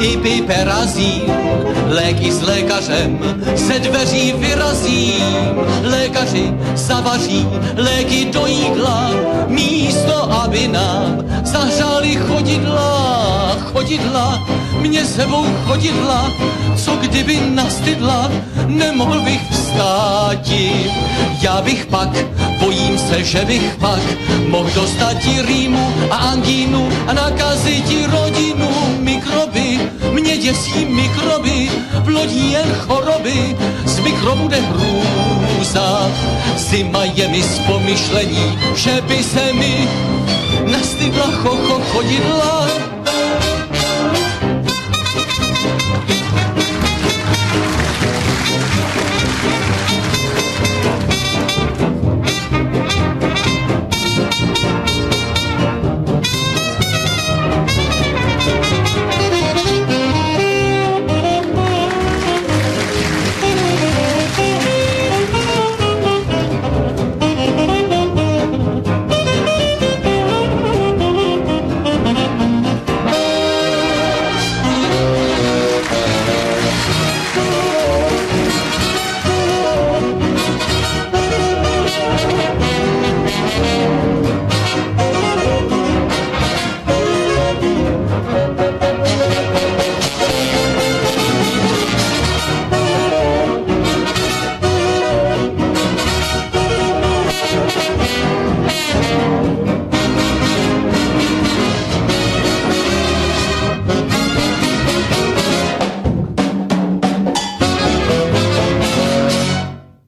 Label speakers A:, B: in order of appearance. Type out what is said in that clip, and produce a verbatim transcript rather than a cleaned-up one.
A: Ibuperazín, léky s lékařem se dveří vyrazím. Lékaři zavaří léky do jídla, místo aby nám zahřáli chodidla, chodidla, mě sebou chodidla, co kdyby nastydla, nemohl bych vstáti. Já bych pak, bojím se, že bych pak mohl dostat ti rýmu a angínu a nakazit ti rodinu. Mikroby, mě děsí mikroby, v lodí jen choroby, z mikrobu jde hrůza. Zima je mi z pomyšlení, že by se mi nastydla chocho chodidla.